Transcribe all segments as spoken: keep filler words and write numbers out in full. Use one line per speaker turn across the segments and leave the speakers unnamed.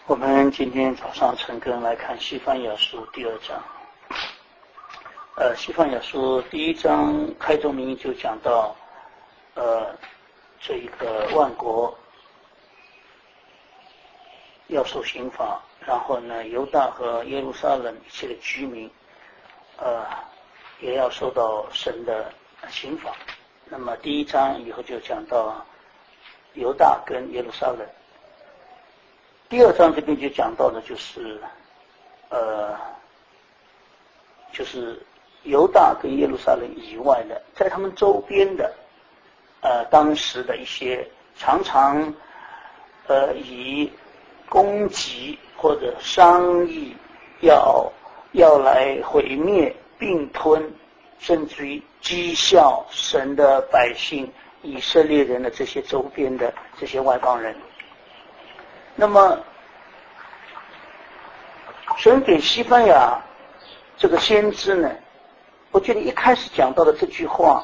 我们今天早上晨更来看西番雅书第二章。呃，西番雅书第一章开宗明义就讲到，呃，这一个万国要受刑罚，然后呢，犹大和耶路撒冷一切的居民，呃，也要受到神的刑罚。那么第一章以后就讲到犹大跟耶路撒冷。第二章这边就讲到的就是，呃，就是犹大跟耶路撒冷以外的，在他们周边的，呃，当时的一些常常，呃，以攻击或者商议要要来毁灭、并吞，甚至于讥笑神的百姓以色列人的这些周边的这些外邦人。那么，神给西番雅这个先知呢，我觉得一开始讲到的这句话，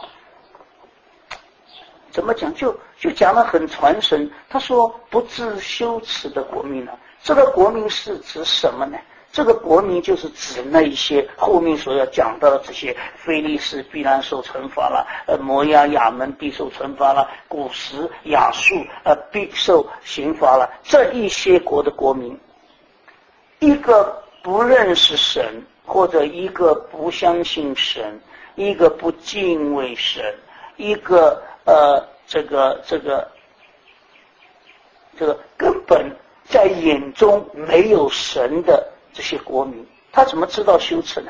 怎么讲就就讲得很传神。他说不知羞耻的国民呢，这个国民是指什么呢？这个国民就是指那一些后面所要讲到的这些非利士必然受惩罚了，呃，摩押亚门必受惩罚了，古时亚述呃必受刑罚了，这一些国的国民，一个不认识神，或者一个不相信神，一个不敬畏神，一个呃这个这个这个根本在眼中没有神的这些国民，他怎么知道羞耻呢？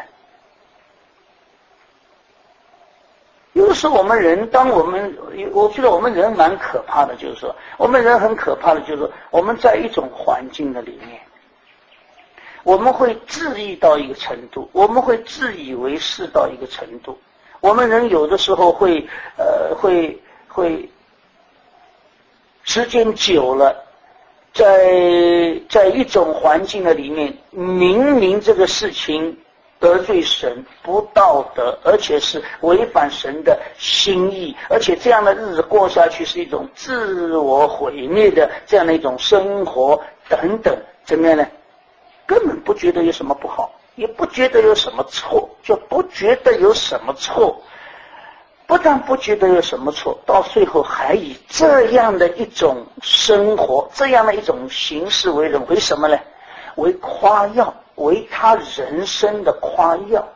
有的时候我们人，当我们我觉得我们人蛮可怕的，就是说我们人很可怕的就是说我们在一种环境的里面，我们会自意到一个程度，我们会自以为是到一个程度。我们人有的时候会呃会会时间久了，在在一种环境的里面，明明这个事情得罪神、不道德，而且是违反神的心意，而且这样的日子过下去是一种自我毁灭的这样的一种生活等等，怎么样呢？根本不觉得有什么不好，也不觉得有什么错，就不觉得有什么错。不但不觉得有什么错，到最后还以这样的一种生活，这样的一种形式为人，为什么呢？为夸耀，为他人生的夸耀。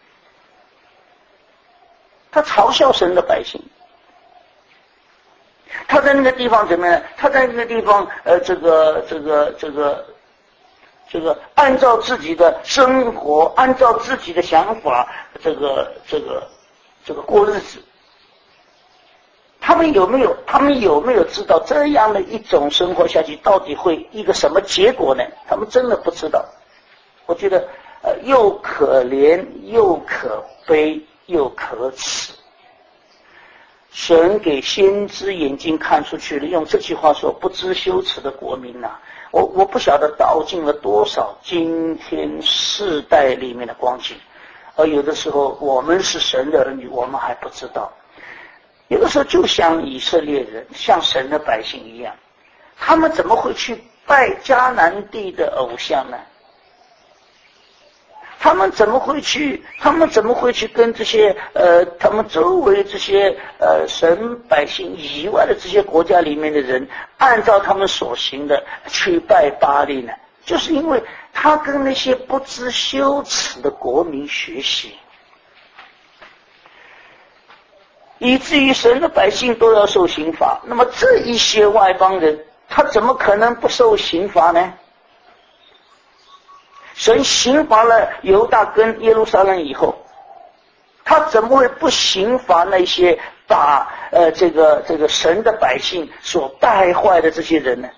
他嘲笑神的百姓，他在那个地方怎么样？他在那个地方，呃，这个这个这个这个按照自己的生活，按照自己的想法，这个这个。这个过日子，他们有没有？他们有没有知道这样的一种生活下去，到底会一个什么结果呢？他们真的不知道。我觉得，呃，又可怜，又可悲，又可耻。神给先知眼睛看出去了，用这句话说：“不知羞耻的国民呐、啊！”我我不晓得道尽了多少今天世代里面的光景。而有的时候我们是神的儿女，我们还不知道。有的时候就像以色列人，像神的百姓一样，他们怎么会去拜迦南地的偶像呢？他们怎么会去他们怎么会去跟这些呃他们周围这些呃神百姓以外的这些国家里面的人，按照他们所行的去拜巴力呢？就是因为他跟那些不知羞耻的国民学习，以至于神的百姓都要受刑罚。那么这一些外邦人，他怎么可能不受刑罚呢？神刑罚了犹大跟耶路撒冷以后，他怎么会不刑罚那些把呃这个这个神的百姓所败坏的这些人呢？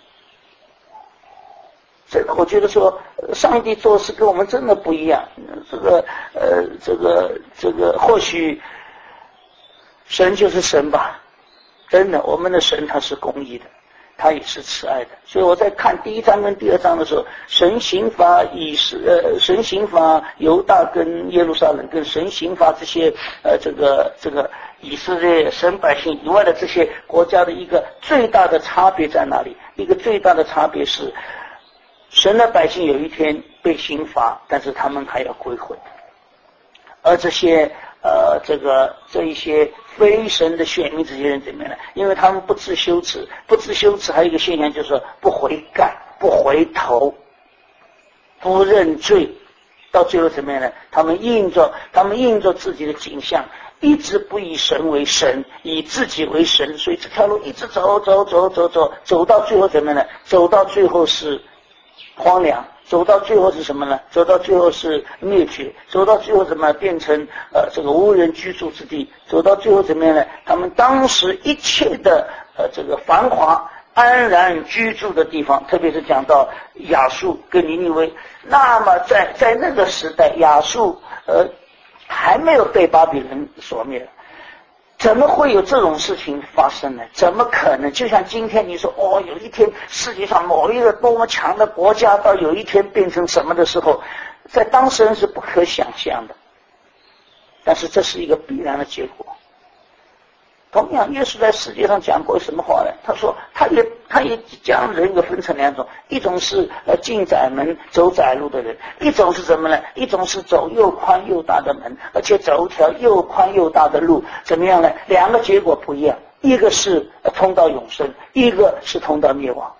这个我觉得说，上帝做事跟我们真的不一样。这个呃，这个这个，或许神就是神吧，真的，我们的神他是公义的，他也是慈爱的。所以我在看第一章跟第二章的时候，神刑罚以是呃，神刑罚犹大跟耶路撒冷，跟神刑罚这些呃这个这个以色列神百姓以外的这些国家的一个最大的差别在哪里？一个最大的差别是。 神的百姓有一天被刑罚，但是他们还要归回。而这些呃，这个这一些非神的选民，这些人怎么样呢？因为他们不知羞耻，不知羞耻，还有一个现象就是不悔改、不回头、不认罪，到最后怎么样呢？他们印着他们印着自己的景象，一直不以神为神，以自己为神，所以这条路一直走走走走走，走到最后怎么样呢？走到最后是荒凉，走到最后是什么呢？走到最后是灭绝，走到最后怎么变成呃这个无人居住之地？走到最后怎么样呢？他们当时一切的呃这个繁华安然居住的地方，特别是讲到亚述跟尼尼微，那么在在那个时代，亚述呃还没有被巴比伦所灭。怎么会有这种事情发生呢？怎么可能？就像今天你说哦，有一天世界上某一个多么强的国家到有一天变成什么的时候，在当事人是不可想象的，但是这是一个必然的结果。同样，耶稣在世界上讲过什么话呢？他说他也他也将人格分成两种，一种是呃进窄门走窄路的人，一种是什么呢？一种是走又宽又大的门，而且走一条又宽又大的路，怎么样呢？两个结果不一样，一个是通到永生，一个是通到灭亡。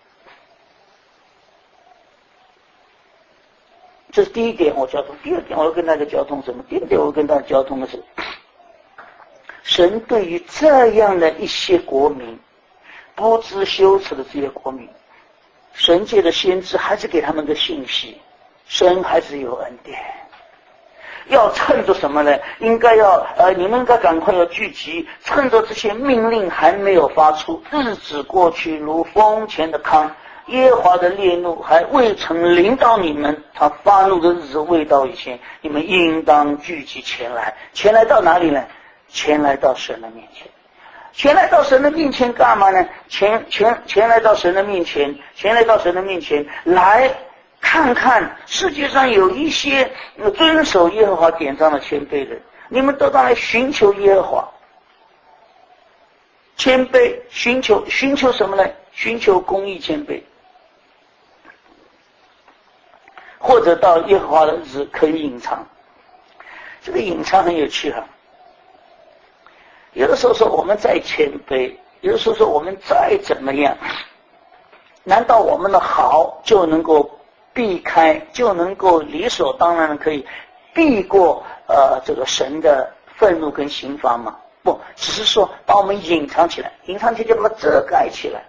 这是第一点我交通。第二点我要跟大家交通什么？第二点我要跟大家交通的是，神对于这样的一些国民，不知羞耻的这些国民，神界的先知还是给他们个信息，神还是有恩典。要趁着什么呢？应该要呃，你们应该赶快要聚集，趁着这些命令还没有发出，日子过去如风前的糠，耶和华的烈怒还未曾临到你们，他发怒的日子未到以前，你们应当聚集前来。前来到哪里呢？前来到神的面前。前来到神的面前干嘛呢？前前前来到神的面前，前来到神的面前来看看世界上有一些遵守耶和华典章的谦卑人，你们都当来寻求耶和华。谦卑，寻求寻求什么呢？寻求公义谦卑，或者到耶和华的日子可以隐藏。这个隐藏很有趣哈、啊。有的时候说我们再谦卑，有的时候说我们再怎么样，难道我们的好就能够避开，就能够理所当然的可以避过呃这个神的愤怒跟刑罚吗？不，只是说把我们隐藏起来，隐藏起来就把它遮盖起来。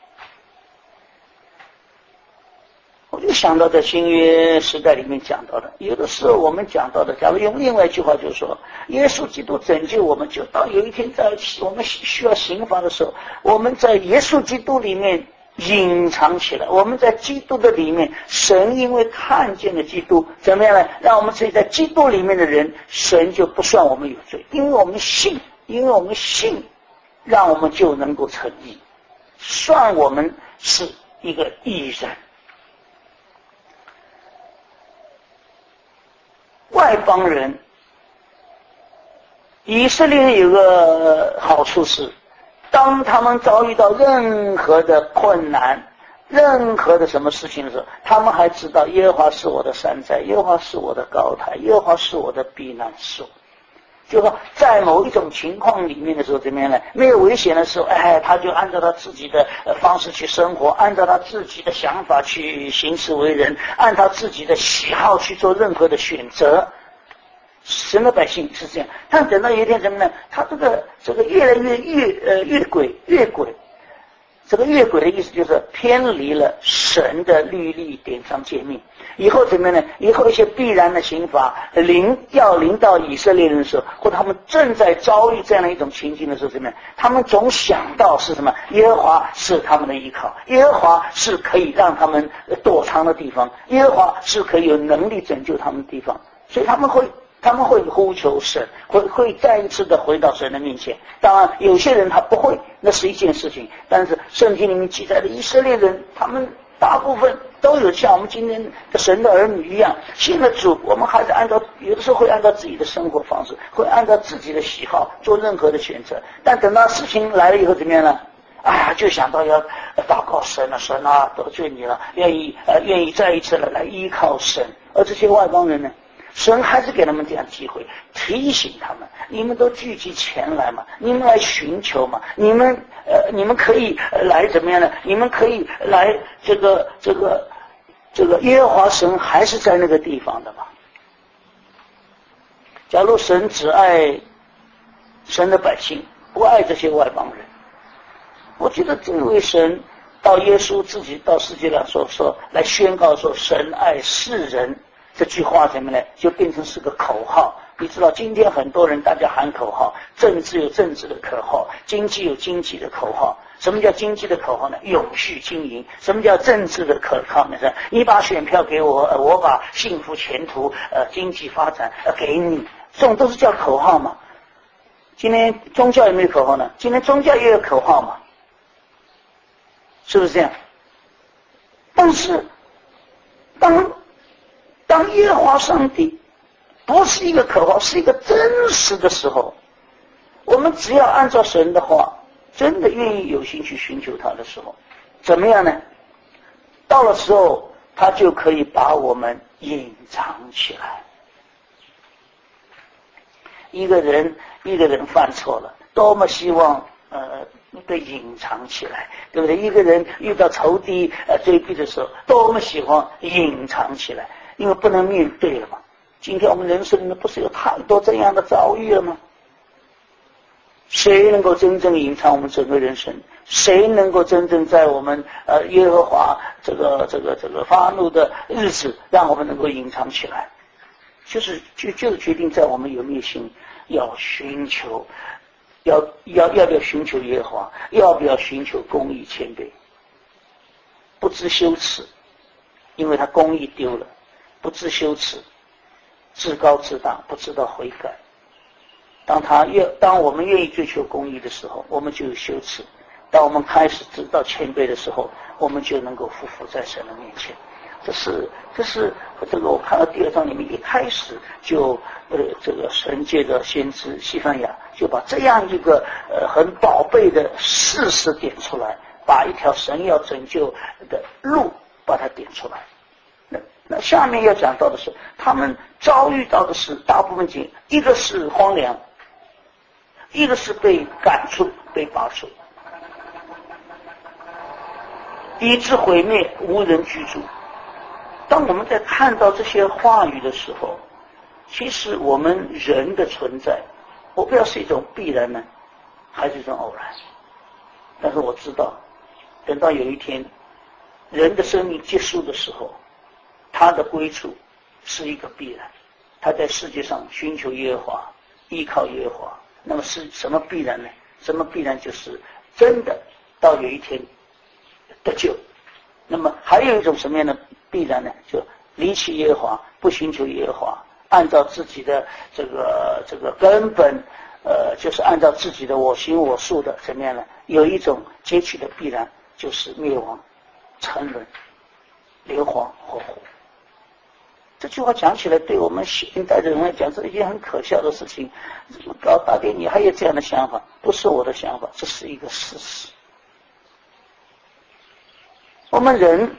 我就想到在新约时代里面讲到的，有的时候我们讲到的，假如用另外一句话就是说，耶稣基督拯救我们，就到有一天在我们需要刑罚的时候，我们在耶稣基督里面隐藏起来，我们在基督的里面，神因为看见了基督，怎么样呢？让我们自己在基督里面的人，神就不算我们有罪，因为我们信，因为我们信，让我们就能够称义，算我们是一个义人。外邦人，以色列人有个好处是，当他们遭遇到任何的困难，任何的什么事情的时候，他们还知道耶和华是我的山寨，耶和华是我的高台，耶和华是我的避难所。就说在某一种情况里面的时候，怎么样呢？没有危险的时候，哎，他就按照他自己的方式去生活，按照他自己的想法去行事为人，按他自己的喜好去做任何的选择。神的百姓是这样，但等到有一天什么呢？他这个这个越来越越呃越轨越轨，这个越轨的意思就是偏离了神的律例典章诫命。以后怎么样呢？以后一些必然的刑罚临要临到以色列人的时候，或者他们正在遭遇这样的一种情境的时候，怎么样？他们总想到是什么？耶和华是他们的依靠，耶和华是可以让他们躲藏的地方，耶和华是可以有能力拯救他们的地方，所以他们会。他们会呼求神，会会再一次的回到神的面前。当然，有些人他不会，那是一件事情。但是圣经里面记载的以色列人，他们大部分都有像我们今天的神的儿女一样，信了主，我们还是按照有的时候会按照自己的生活方式，会按照自己的喜好做任何的选择。但等到事情来了以后，怎么样呢？ 啊，就想到要祷告神啊，神啊得罪你了，愿意呃愿意再一次的来依靠神。而这些外邦人呢，神还是给他们这样机会，提醒他们：你们都聚集前来嘛，你们来寻求嘛，你们呃你们可以来怎么样呢？你们可以来这个这个这个耶和华神还是在那个地方的嘛。假如神只爱神的百姓，不爱这些外邦人，我觉得这位神到耶稣自己到世界上说说来宣告说神爱世人这句话怎么呢？就变成是个口号。你知道今天很多人大家喊口号，政治有政治的口号，经济有经济的口号。什么叫经济的口号呢？永续经营。什么叫政治的口号呢？是你把选票给我，呃、我把幸福前途呃经济发展呃给你，这种都是叫口号嘛。今天宗教有没有口号呢？今天宗教也有口号嘛，是不是这样？但是当当耶和华上帝不是一个口号，是一个真实的时候，我们只要按照神的话，真的愿意有心去寻求他的时候，怎么样呢？到了时候，他就可以把我们隐藏起来。一个人一个人犯错了，多么希望呃被隐藏起来，对不对？一个人遇到仇敌呃追逼的时候，多么喜欢隐藏起来，因为不能面对了嘛。今天我们人生里面不是有太多这样的遭遇了吗？谁能够真正隐藏我们整个人生？谁能够真正在我们呃耶和华这个这个这个发怒的日子，让我们能够隐藏起来？就是就就是决定在我们有没有心要寻求，要要要不要寻求耶和华，要不要寻求公义谦卑，不知羞耻，因为他公义丢了，不知羞耻，自高自大，不知道悔改。当他愿当我们愿意追求公义的时候，我们就有羞耻；当我们开始知道谦卑的时候，我们就能够匍匐在神的面前。这是这是这个我看到第二章里面一开始就呃这个神借着先知西番雅就把这样一个呃很宝贝的事实点出来，把一条神要拯救的路把它点出来。那那下面要讲到的是，他们遭遇到的是大部分情，一个是荒凉，一个是被赶出被拔出，以致毁灭，无人居住。当我们在看到这些话语的时候，其实我们人的存在，我不知道是一种必然呢，还是一种偶然。但是我知道，等到有一天人的生命结束的时候，他的归处是一个必然。他在世界上寻求耶和华，依靠耶和华。那么是什么必然呢？什么必然？就是真的到有一天得救。那么还有一种什么样的必然呢？就离弃耶和华，不寻求耶和华，按照自己的这个这个根本，呃，就是按照自己的我行我素的怎么样呢？有一种结局的必然，就是灭亡、沉沦、硫磺或火。这句话讲起来，对我们现代的人来讲，是一件很可笑的事情。搞大爹，你还有这样的想法？不是我的想法，这是一个事实。我们人，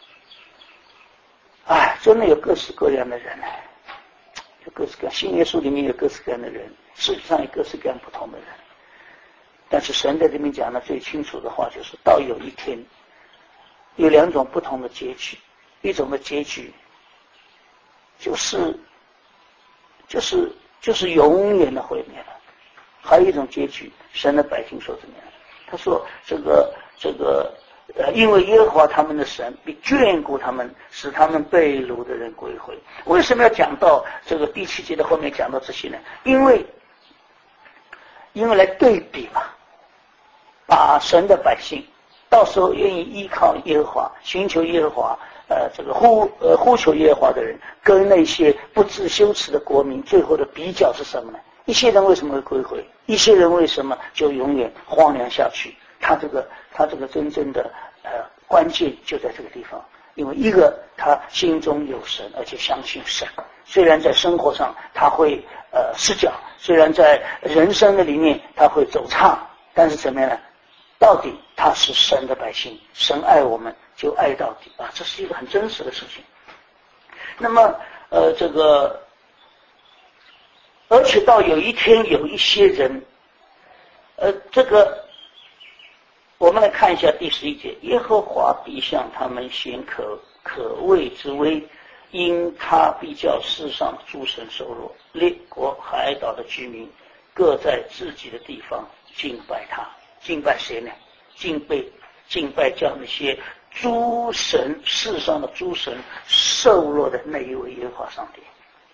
哎，真的有各式各样的人，有各式各样。新约书里面有各式各样的人，世界上有各式各样不同的人。但是神在这边讲的最清楚的话，就是到有一天，有两种不同的结局，一种的结局，就是就是就是永远的毁灭了。还有一种结局，神的百姓说怎么样？他说这个这个。呃，因为耶和华他们的神必眷顾他们，使他们被掳的人归回。为什么要讲到这个第七节的后面讲到这些呢？因为，因为来对比嘛，把神的百姓，到时候愿意依靠耶和华、寻求耶和华，呃，这个呼呃呼求耶和华的人，跟那些不知羞耻的国民，最后的比较是什么呢？一些人为什么会归回？一些人为什么就永远荒凉下去？他这个他这个真正的呃关键就在这个地方，因为一个他心中有神，而且相信神，虽然在生活上他会呃失脚，虽然在人生的里面他会走差，但是怎么样呢？到底他是神的百姓，神爱我们就爱到底啊，这是一个很真实的事情。那么呃这个而且到有一天有一些人呃这个我们来看一下第十一节，耶和华必向他们显可可畏之威，因他必叫世上的诸神受弱，列国海岛的居民各在自己的地方敬拜他。敬拜谁呢？敬拜敬拜叫那些诸神，世上的诸神受弱的那一位耶和华上帝。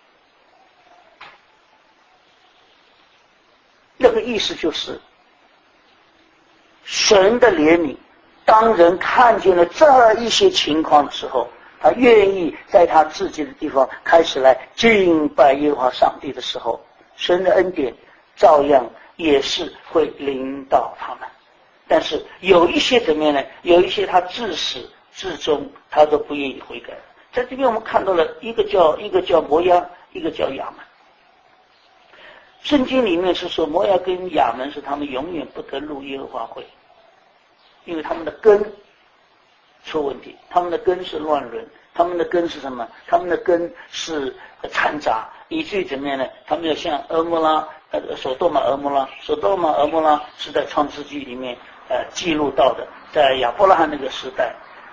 那个意思就是神的怜悯，当人看见了这一些情况的时候，他愿意在他自己的地方开始来敬拜耶和华上帝的时候，神的恩典照样也是会临到他们。但是有一些怎么样呢？有一些他自始至终他都不愿意悔改。在这边我们看到了一个叫一个叫摩押，一个叫亚门。圣经里面是说摩押跟亚门是他们永远不得入耶和华会，因为他们的根出问题，他们的根是乱伦，他们的根是什么？他们的根是掺杂，以至于怎么样呢？他们要像俄摩拉，呃，索多玛俄摩拉，索多玛俄摩拉是在创世纪里面呃记录到的，在亚伯拉罕那个时代，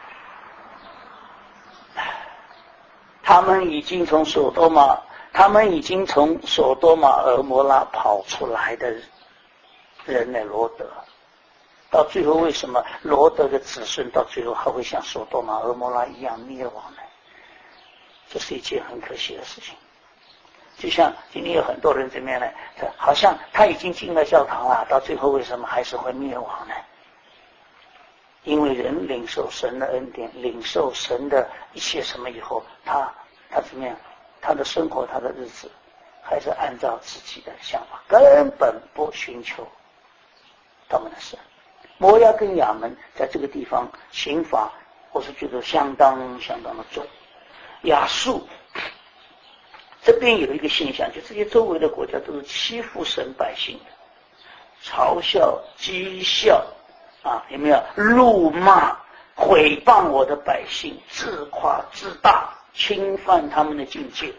他们已经从索多玛，他们已经从索多玛俄摩拉跑出来的人呢，罗德。到最后为什么罗德的子孙到最后还会像索多玛俄摩拉一样灭亡呢？这是一件很可惜的事情。就像今天有很多人怎么样呢？好像他已经进了教堂了，到最后为什么还是会灭亡呢？因为人领受神的恩典，领受神的一些什么以后，他他怎么样？他的生活，他的日子还是按照自己的想法，根本不寻求他们的神。摩押跟亚门在这个地方刑罚，我是觉得相当相当的重。亚述这边有一个现象，就这些周围的国家都是欺负神百姓的，嘲笑、讥笑啊，有没有？辱骂、毁谤我的百姓，自夸自大，侵犯他们的境界。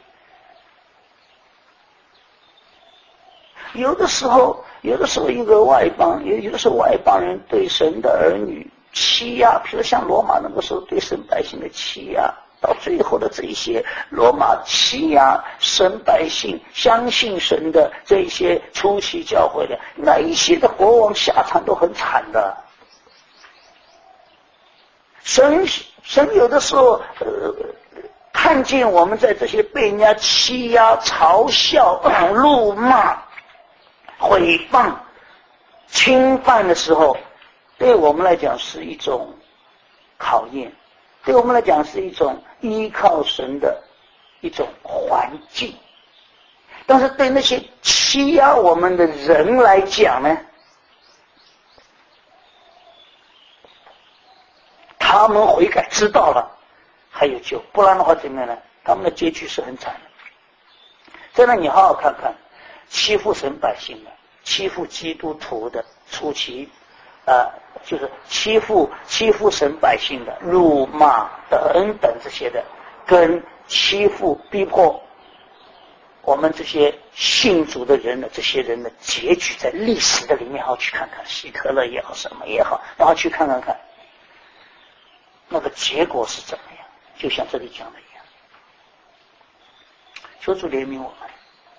有的时候，有的时候一个外邦，有有的时候外邦人对神的儿女欺压，比如像罗马那个时候对神百姓的欺压，到最后的这一些罗马欺压神百姓相信神的这一些初期教会的那一些的国王下场都很惨的。神神有的时候呃看见我们在这些被人家欺压、嘲笑、辱骂、毁谤、侵犯的时候，对我们来讲是一种考验，对我们来讲是一种依靠神的一种环境。但是对那些欺压我们的人来讲呢，他们悔改知道了还有救，不然的话怎么样呢？他们的结局是很惨的。在那你好好看看，欺负神百姓的，欺负基督徒的初期啊、呃，就是欺负欺负神百姓的，辱骂等等这些的，跟欺负逼迫我们这些信主的人的这些人的结局，在历史的里面好好去看看，希特勒也好，什么也好，然后去看看看那个结果是怎么样，就像这里讲的一样。求主怜悯我们。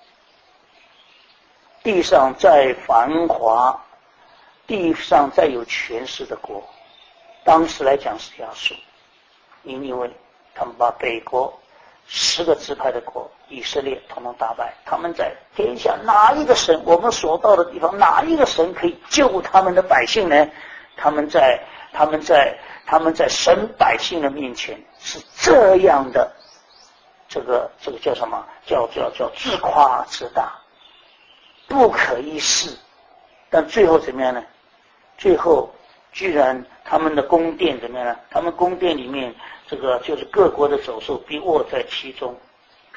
地上再繁华，地上再有权势的国，当时来讲是亚述，因为他们把北国十个支派的国以色列统统打败，他们在天下哪一个神，我们所到的地方哪一个神可以救他们的百姓呢？他们在他们在他们在神百姓的面前是这样的，这个这个叫什么？叫叫叫自夸自大，不可一世。但最后怎么样呢？最后居然他们的宫殿怎么样呢？他们宫殿里面这个就是各国的走兽必卧在其中，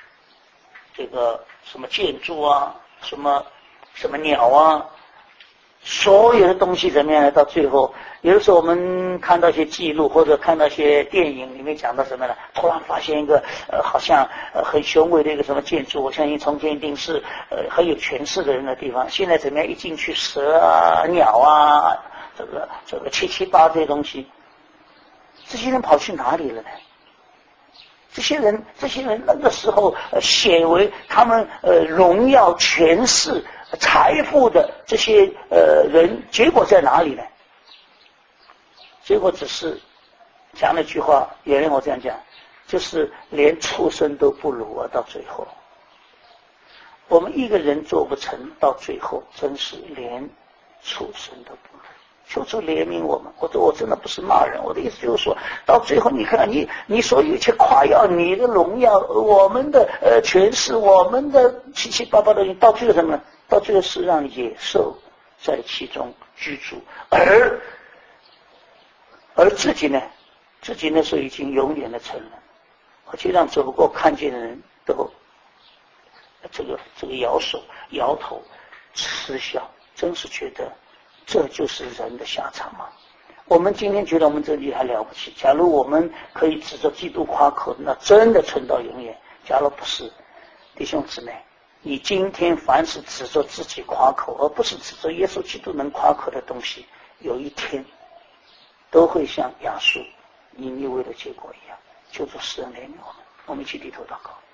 这个什么建筑啊，什么什么鸟啊， 所有的东西怎么样呢？到最后，有的时候我们看到一些记录，或者看到一些电影里面讲到什么呢？突然发现一个呃，好像呃很雄伟的一个什么建筑，我相信从前一定是呃很有权势的人的地方。现在怎么样？一进去，蛇啊、鸟啊，这个这个七七八这些东西，这些人跑去哪里了呢？这些人，这些人那个时候呃显为他们呃荣耀、权势、财富的这些呃人，结果在哪里呢？结果只是讲了一句话，有人我这样讲，就是连畜生都不如啊！到最后，我们一个人做不成，到最后真是连畜生都不如。求主怜悯我们，我我真的不是骂人，我的意思就是说，到最后你看你你所有一切夸耀你的荣耀，我们的呃权势，我们的七七八八的，到最后什么呢？到最后是让野兽在其中居住，而而自己呢，自己那时候已经永远的成了，而且让走过看见的人都这个这个摇手摇头嗤笑，真是觉得。这就是人的下场吗？我们今天觉得我们自己还了不起，假如我们可以指着基督夸口，那真的存到永远。假如不是，弟兄姊妹，你今天凡是指着自己夸口，而不是指着耶稣基督能夸口的东西，有一天都会像亚述、尼尼微的结果一样。求主施恩怜悯我们，我们一起低头祷告。